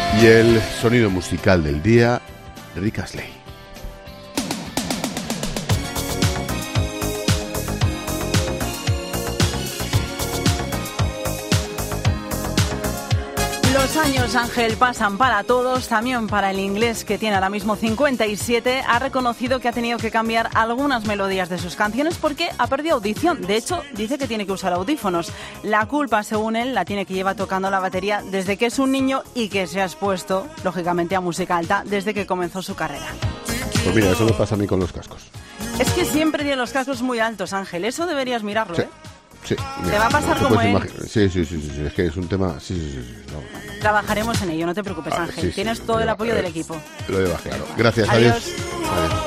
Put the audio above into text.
Y el sonido musical del día, Rick Astley. Los años, Ángel, pasan para todos, también para el inglés, que tiene ahora mismo 57, ha reconocido que ha tenido que cambiar algunas melodías de sus canciones porque ha perdido audición. De hecho, dice que tiene que usar audífonos. La culpa, según él, la tiene que llevar tocando la batería desde que es un niño y que se ha expuesto, lógicamente, a música alta desde que comenzó su carrera. Pues mira, eso me pasa a mí con los cascos. Es que siempre tiene los cascos muy altos, Ángel. Eso deberías mirarlo, Sí. ¿eh? Sí, Te va a pasar como él. Sí, es que es un tema... Sí. No. Trabajaremos en ello, no te preocupes, Ángel. Sí, Tienes todo el apoyo del equipo. Lo llevas claro. Gracias, Adiós. adiós.